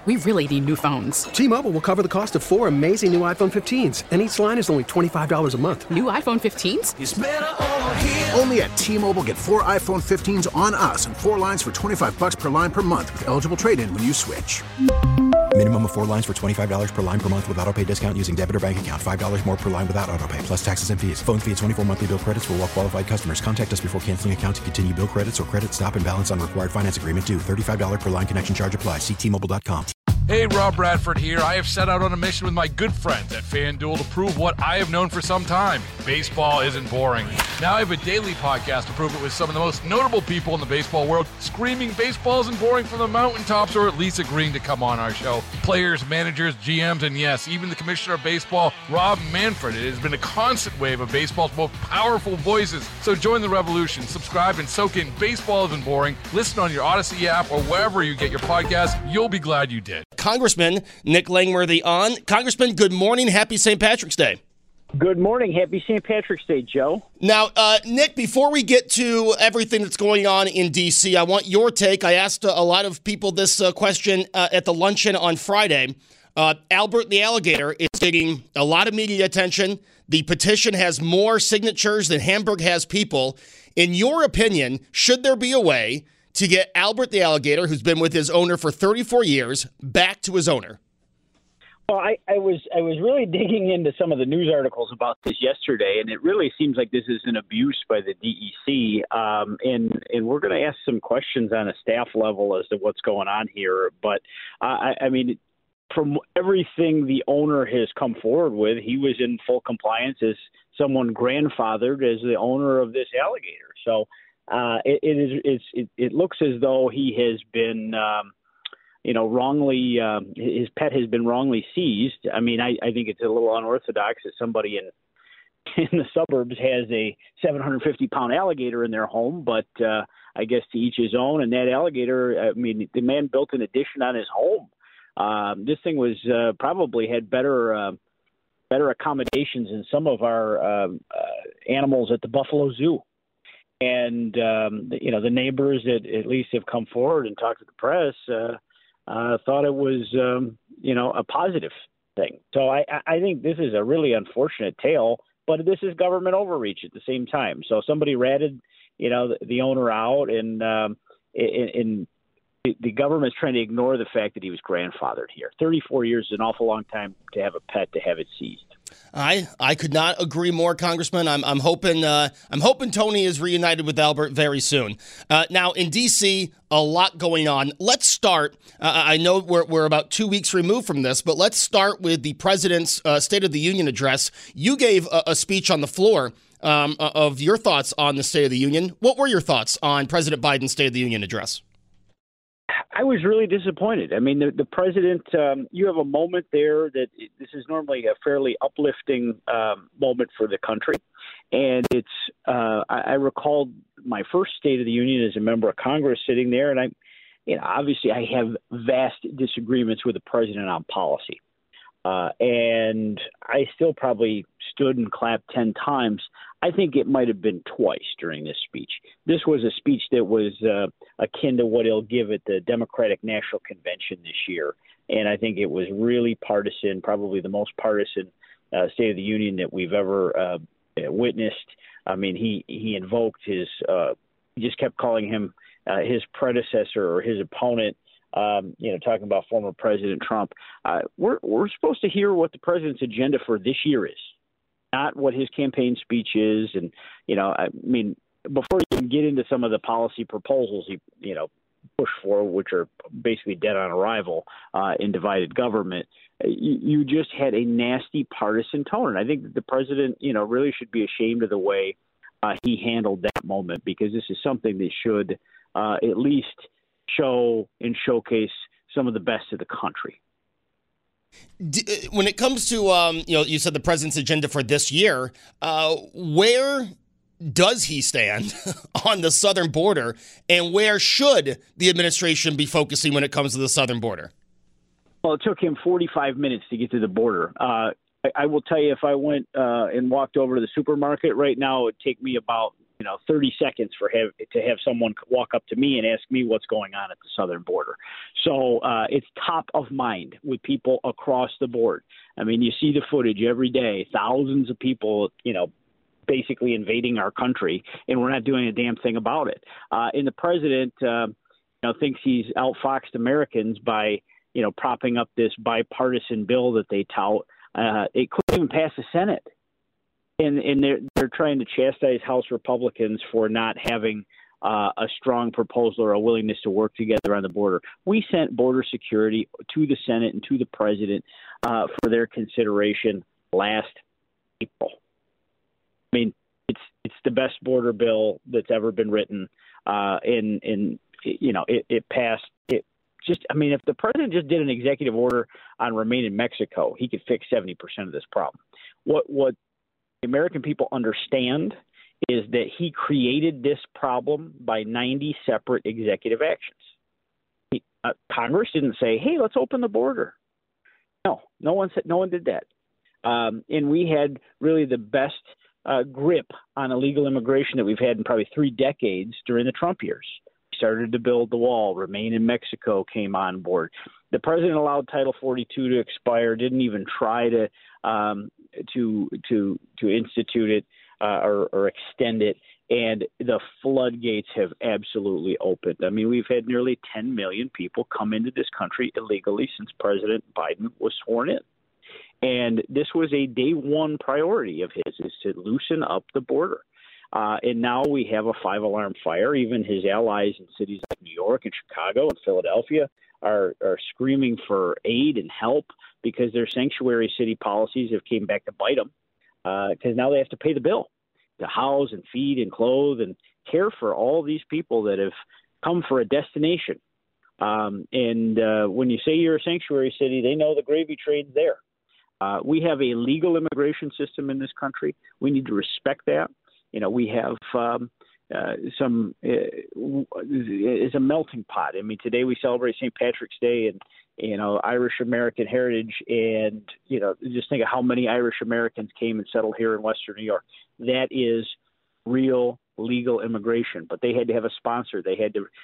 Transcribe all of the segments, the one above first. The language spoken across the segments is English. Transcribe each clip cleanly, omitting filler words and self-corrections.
We really need new phones. T-Mobile will cover the cost of 4 amazing new iPhone 15s, and each line is only $25 a month. New iPhone 15s? It's better over here. Only at T-Mobile, get 4 iPhone 15s on us and 4 lines for $25 per line per month with eligible trade-in when you switch. Minimum of 4 lines for $25 per line per month with autopay discount using debit or bank account. $5 more per line without autopay, plus taxes and fees. Phone fee at 24 monthly bill credits for well-qualified customers. Contact us before canceling account to continue bill credits or credit stop and balance on required finance agreement due. $35 per line connection charge applies. See T-Mobile.com. Hey, Rob Bradford here. I have set out on a mission with my good friends at FanDuel to prove what I have known for some time. Baseball isn't boring. Now I have a daily podcast to prove it with some of the most notable people in the baseball world, screaming baseball isn't boring from the mountaintops, or at least agreeing to come on our show. Players, managers, GMs, and yes, even the commissioner of baseball, Rob Manfred. It has been a constant wave of baseball's most powerful voices. So join the revolution. Subscribe and soak in Baseball Isn't Boring. Listen on your Odyssey app or wherever you get your podcast. You'll be glad you did. Congressman Nick Langworthy on. Congressman, good morning. Happy St. Patrick's Day. Good morning. Happy St. Patrick's Day, Joe. Now, Nick, before we get to everything that's going on in D.C., I want your take. I asked a lot of people this question at the luncheon on Friday. Albert the Alligator is getting a lot of media attention. The petition has more signatures than Hamburg has people. In your opinion, should there be a way to get Albert the Alligator, who's been with his owner for 34 years, back to his owner? Well, I was really digging into some of the news articles about this yesterday, and it really seems like this is an abuse by the DEC. And we're going to ask some questions on a staff level as to what's going on here. But I mean, from everything the owner has come forward with, he was in full compliance as someone grandfathered as the owner of this alligator. So it looks as though he has been, wrongly, his pet has been wrongly seized. I mean, I think it's a little unorthodox that somebody in the suburbs has a 750-pound alligator in their home, but I guess to each his own. And that alligator, I mean, the man built an addition on his home. This thing was probably had better accommodations than some of our animals at the Buffalo Zoo. And, the neighbors that at least have come forward and talked to the press thought it was, a positive thing. So I think this is a really unfortunate tale, but this is government overreach at the same time. So somebody ratted, the owner out, and the government's trying to ignore the fact that he was grandfathered here. 34 years is an awful long time to have a pet, to have it seized. I could not agree more, Congressman. I'm hoping Tony is reunited with Albert very soon. Now in D.C., a lot going on. Let's start. I know we're about 2 weeks removed from this, but let's start with the president's State of the Union address. You gave a speech on the floor of your thoughts on the State of the Union. What were your thoughts on President Biden's State of the Union address? I was really disappointed. I mean, the president, you have a moment there that this is normally a fairly uplifting moment for the country. And it's, I recalled my first State of the Union as a member of Congress sitting there. And obviously I have vast disagreements with the president on policy. And I still probably stood and clapped 10 times. I think it might have been twice during this speech. This was a speech that was akin to what he'll give at the Democratic National Convention this year. And I think it was really partisan, probably the most partisan State of the Union that we've ever witnessed. I mean, he invoked his he just kept calling him his predecessor or his opponent. Talking about former President Trump. We're supposed to hear what the president's agenda for this year is, not what his campaign speech is. And, I mean, before you can get into some of the policy proposals he, pushed for, which are basically dead on arrival in divided government, you just had a nasty partisan tone. And I think that the president, really should be ashamed of the way he handled that moment, because this is something that should at least show and showcase some of the best of the country. When it comes to, you said the president's agenda for this year, where does he stand on the southern border, and where should the administration be focusing when it comes to the southern border? Well, it took him 45 minutes to get to the border. I will tell you, if I went and walked over to the supermarket right now, it would take me about 30 seconds to have someone walk up to me and ask me what's going on at the southern border. So it's top of mind with people across the board. I mean, you see the footage every day, thousands of people, basically invading our country, and we're not doing a damn thing about it. And the president, thinks he's outfoxed Americans by, propping up this bipartisan bill that they tout. It couldn't even pass the Senate. And they're trying to chastise House Republicans for not having a strong proposal or a willingness to work together on the border. We sent border security to the Senate and to the president for their consideration last April. I mean, it's the best border bill that's ever been written, it passed. If the president just did an executive order on Remain in Mexico, he could fix 70% of this problem. What the American people understand is that he created this problem by 90 separate executive actions. Congress didn't say, "Hey, let's open the border." No one did that. And we had really the best grip on illegal immigration that we've had in probably 3 decades during the Trump years. We started to build the wall. Remain in Mexico came on board. The president allowed Title 42 to expire. Didn't even try to institute it or extend it, and the floodgates have absolutely opened. I mean, we've had nearly 10 million people come into this country illegally since President Biden was sworn in. And this was a day one priority of his, is to loosen up the border. And now we have a 5-alarm fire. Even his allies in cities like New York and Chicago and Philadelphia are screaming for aid and help because their sanctuary city policies have came back to bite them, because now they have to pay the bill to house and feed and clothe and care for all these people that have come for a destination. When you say you're a sanctuary city, they know the gravy train's there. We have a legal immigration system in this country. We need to respect that. We have it's a melting pot. I mean, today we celebrate St. Patrick's Day and, Irish American heritage. And, just think of how many Irish Americans came and settled here in Western New York. That is real legal immigration, but they had to have a sponsor. They had to,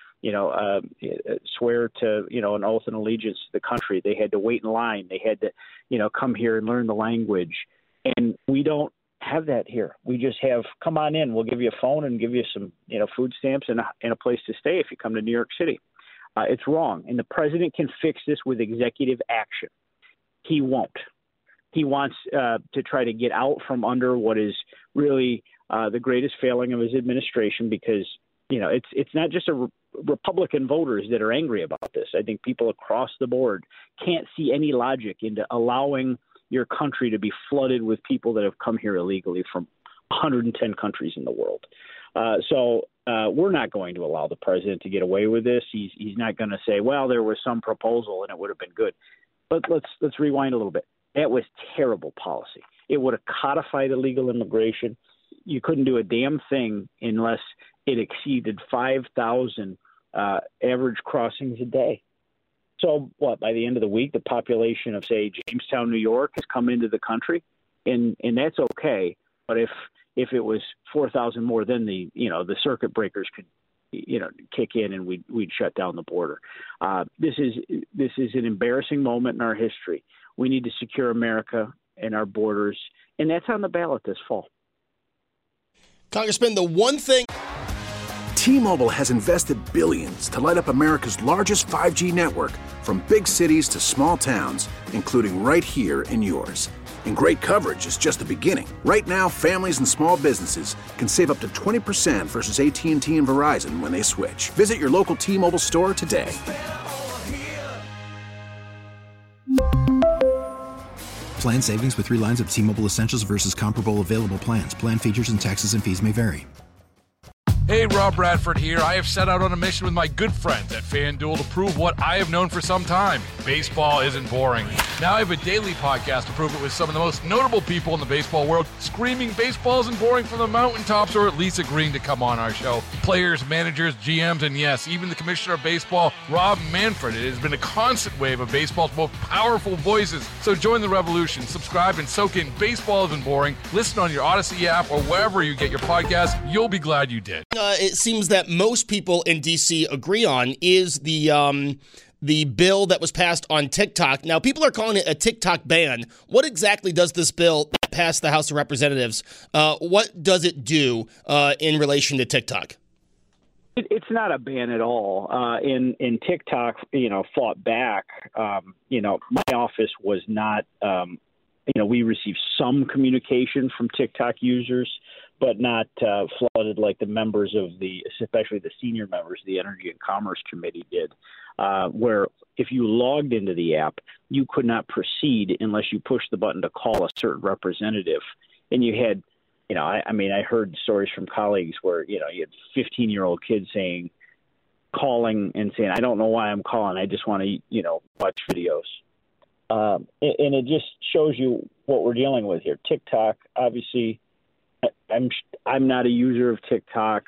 swear to, an oath and allegiance to the country. They had to wait in line. They had to, come here and learn the language. And we don't have that here. We just have, come on in. We'll give you a phone and give you some, food stamps and a place to stay if you come to New York City. It's wrong. And the president can fix this with executive action. He won't. He wants to try to get out from under what is really the greatest failing of his administration, because, it's not just Republican voters that are angry about this. I think people across the board can't see any logic into allowing your country to be flooded with people that have come here illegally from 110 countries in the world. So we're not going to allow the president to get away with this. He's not going to say, well, there was some proposal and it would have been good. But let's rewind a little bit. That was terrible policy. It would have codified illegal immigration. You couldn't do a damn thing unless it exceeded 5,000 average crossings a day. So by the end of the week, the population of, say, Jamestown, New York has come into the country, and that's okay. But if it was 4,000 more, then the circuit breakers could, kick in and we'd shut down the border. This is an embarrassing moment in our history. We need to secure America and our borders, and that's on the ballot this fall. Congressman, the one thing... T-Mobile has invested billions to light up America's largest 5G network, from big cities to small towns, including right here in yours. And great coverage is just the beginning. Right now, families and small businesses can save up to 20% versus AT&T and Verizon when they switch. Visit your local T-Mobile store today. Plan savings with 3 lines of T-Mobile Essentials versus comparable available plans. Plan features and taxes and fees may vary. Hey, Rob Bradford here. I have set out on a mission with my good friends at FanDuel to prove what I have known for some time. Baseball isn't boring. Now I have a daily podcast to prove it with some of the most notable people in the baseball world, screaming baseball isn't boring from the mountaintops, or at least agreeing to come on our show. Players, managers, GMs, and yes, even the commissioner of baseball, Rob Manfred. It has been a constant wave of baseball's most powerful voices. So join the revolution, subscribe, and soak in Baseball Isn't Boring. Listen on your Odyssey app or wherever you get your podcast. You'll be glad you did. It seems that most people in D.C. agree on is the bill that was passed on TikTok. Now, people are calling it a TikTok ban. What exactly does this bill that passed the House of Representatives, what does it do in relation to TikTok? It's not a ban at all. In TikTok, fought back. My office was not. We received some communication from TikTok users, but not flooded like the members of especially the senior members of the Energy and Commerce Committee did, where if you logged into the app, you could not proceed unless you pushed the button to call a certain representative. And you had, I heard stories from colleagues where, you had 15-year-old kids calling and saying, I don't know why I'm calling. I just want to, watch videos. And it just shows you what we're dealing with here. TikTok, obviously, I'm not a user of TikTok,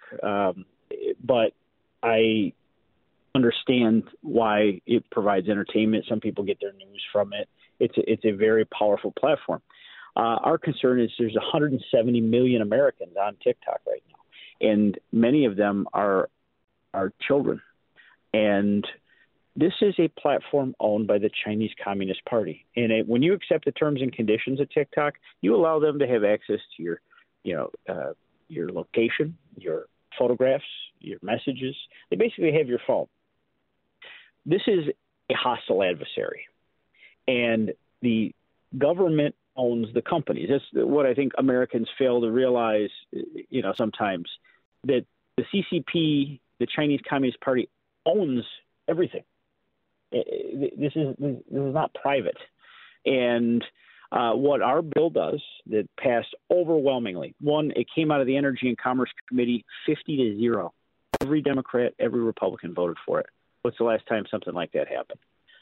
but I understand why it provides entertainment. Some people get their news from it. It's a very powerful platform. Our concern is there's 170 million Americans on TikTok right now, and many of them are children. And this is a platform owned by the Chinese Communist Party. And when you accept the terms and conditions of TikTok, you allow them to have access to your location, your photographs, your messages. They basically have your phone. This is a hostile adversary, and the government owns the companies. That's what I think Americans fail to realize, sometimes, that the CCP, the Chinese Communist Party, owns everything. This is not private. And what our bill does, that passed overwhelmingly. One, it came out of the Energy and Commerce Committee 50-0. Every Democrat, every Republican voted for it. What's the last time something like that happened?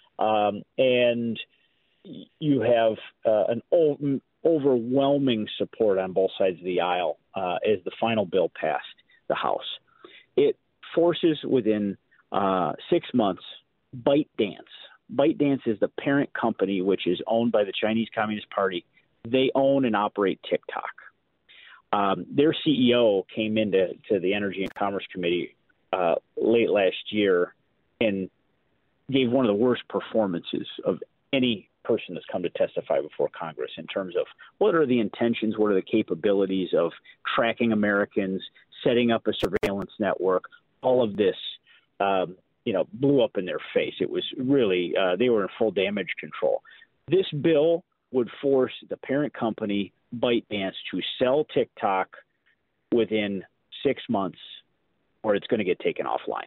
And you have an overwhelming support on both sides of the aisle as the final bill passed the House. It forces within 6 months ByteDance. ByteDance is the parent company, which is owned by the Chinese Communist Party. They own and operate TikTok. Their CEO came into the Energy and Commerce Committee late last year and gave one of the worst performances of any person that's come to testify before Congress in terms of what are the intentions, what are the capabilities of tracking Americans, setting up a surveillance network. All of this blew up in their face. It was really, they were in full damage control. This bill would force the parent company, ByteDance, to sell TikTok within 6 months, or it's going to get taken offline.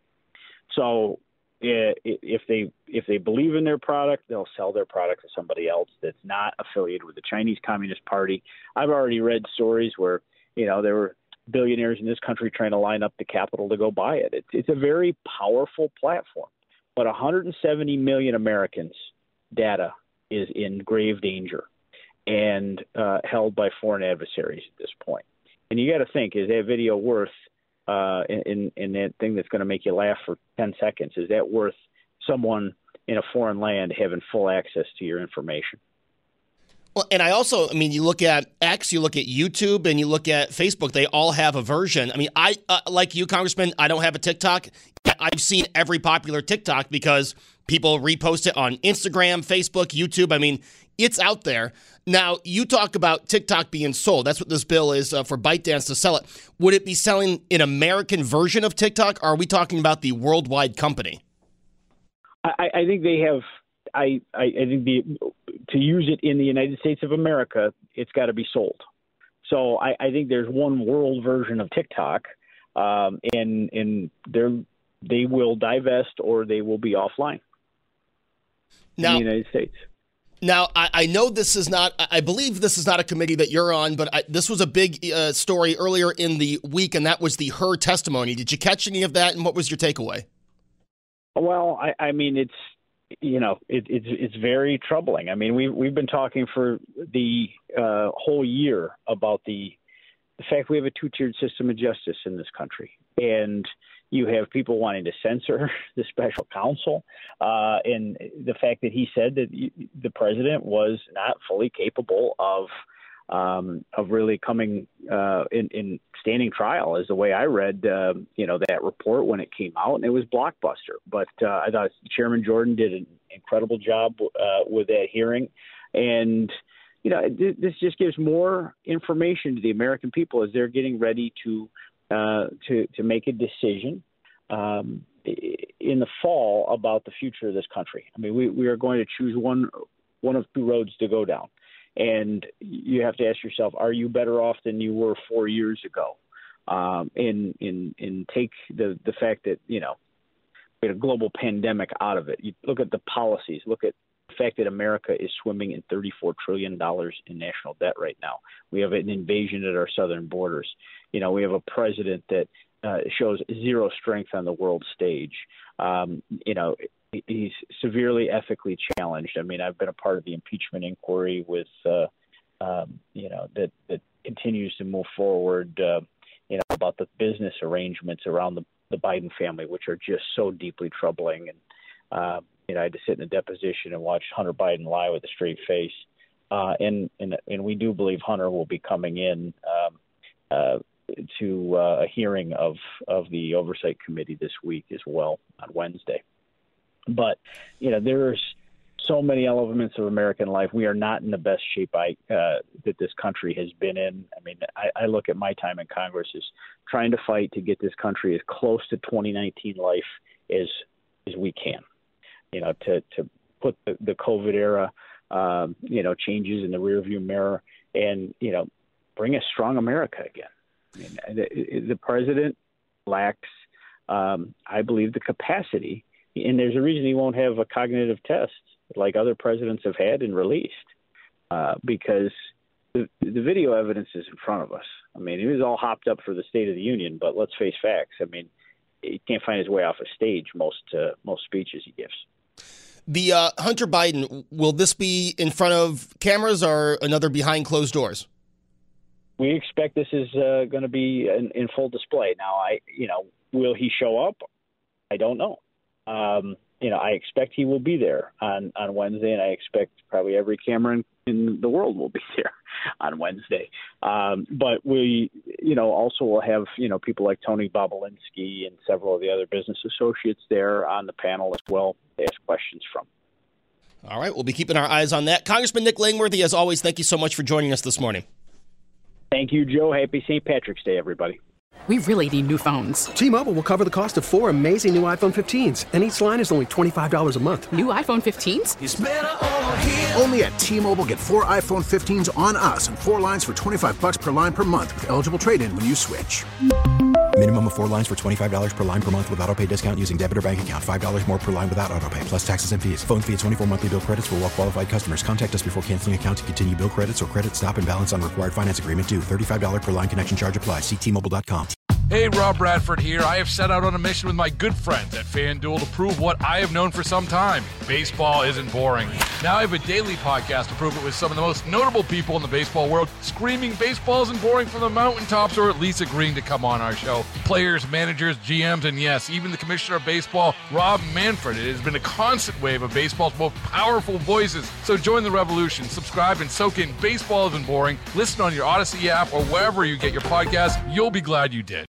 So if they believe in their product, they'll sell their product to somebody else that's not affiliated with the Chinese Communist Party. I've already read stories where, there were billionaires in this country trying to line up the Capitol to go buy it. It's a very powerful platform, but 170 million Americans' data is in grave danger and held by foreign adversaries at this point. And you got to think, is that video worth, in that thing that's going to make you laugh for 10 seconds, is that worth someone in a foreign land having full access to your information? Well, and you look at X, you look at YouTube, and you look at Facebook, they all have a version. I like you, Congressman, I don't have a TikTok. I've seen every popular TikTok because people repost it on Instagram, Facebook, YouTube. It's out there. Now, you talk about TikTok being sold. That's what this bill is for ByteDance to sell it. Would it be selling an American version of TikTok, or are we talking about the worldwide company? I think they have. I think to use it in the United States of America, it's got to be sold. So I think there's one world version of TikTok, and they will divest or they will be offline in the United States. Now, I know this is not – I believe this is not a committee that you're on, but this was a big story earlier in the week, and that was the Hur testimony. Did you catch any of that, and what was your takeaway? Well, it's very troubling. I mean, we've been talking for the whole year about the fact we have a two-tiered system of justice in this country, and you have people wanting to censor the special counsel, and the fact that he said that the president was not fully capable of really coming in standing trial, is the way I read that report when it came out, and it was blockbuster. But I thought Chairman Jordan did an incredible job with that hearing, and this just gives more information to the American people as they're getting ready to make a decision in the fall about the future of this country. I mean, we are going to choose one of two roads to go down. And you have to ask yourself, are you better off than you were 4 years ago? And take the fact that, we had a global pandemic out of it. You look at the policies, look at the fact that America is swimming in $34 trillion in national debt right now. We have an invasion at our southern borders. We have a president that shows zero strength on the world stage. He's severely ethically challenged. I mean, I've been a part of the impeachment inquiry with, that continues to move forward, about the business arrangements around the Biden family, which are just so deeply troubling. And, I had to sit in a deposition and watch Hunter Biden lie with a straight face. And we do believe Hunter will be coming in to a hearing of the Oversight Committee this week as well on Wednesday. But, there's so many elements of American life. We are not in the best shape that this country has been in. I mean, I look at my time in Congress as trying to fight to get this country as close to 2019 life as we can, to put the COVID era, changes in the rearview mirror and, bring a strong America again. I mean, the president lacks, I believe, the capacity. And there's a reason he won't have a cognitive test like other presidents have had and released, because the video evidence is in front of us. I mean, he was all hopped up for the State of the Union, but let's face facts. I mean, he can't find his way off a stage most speeches he gives. The Hunter Biden, will this be in front of cameras or another behind closed doors? We expect this is going to be in full display. Now, will he show up? I don't know. I expect he will be there on Wednesday, and I expect probably every camera in the world will be there on Wednesday. But we, also will have, people like Tony Bobolinsky and several of the other business associates there on the panel as well to ask questions from. All right, we'll be keeping our eyes on that. Congressman Nick Langworthy, as always, thank you so much for joining us this morning. Thank you, Joe. Happy St. Patrick's Day, everybody. We really need new phones. T-Mobile will cover the cost of 4 amazing new iPhone 15s, and each line is only $25 a month. New iPhone 15s? It's better over here. Only at T-Mobile, get 4 iPhone 15s on us and 4 lines for $25 per line per month with eligible trade-in when you switch. Minimum of 4 lines for $25 per line per month with autopay discount using debit or bank account. $5 more per line without autopay, plus taxes and fees. Phone fee at 24 monthly bill credits for well-qualified customers. Contact us before canceling account to continue bill credits or credit stop and balance on required finance agreement due. $35 per line connection charge applies. See T-Mobile.com. Hey, Rob Bradford here. I have set out on a mission with my good friends at FanDuel to prove what I have known for some time. Baseball isn't boring. Now I have a daily podcast to prove it with some of the most notable people in the baseball world, screaming baseball isn't boring from the mountaintops, or at least agreeing to come on our show. Players, managers, GMs, and yes, even the commissioner of baseball, Rob Manfred. It has been a constant wave of baseball's most powerful voices. So join the revolution. Subscribe and soak in Baseball Isn't Boring. Listen on your Odyssey app or wherever you get your podcasts. You'll be glad you did.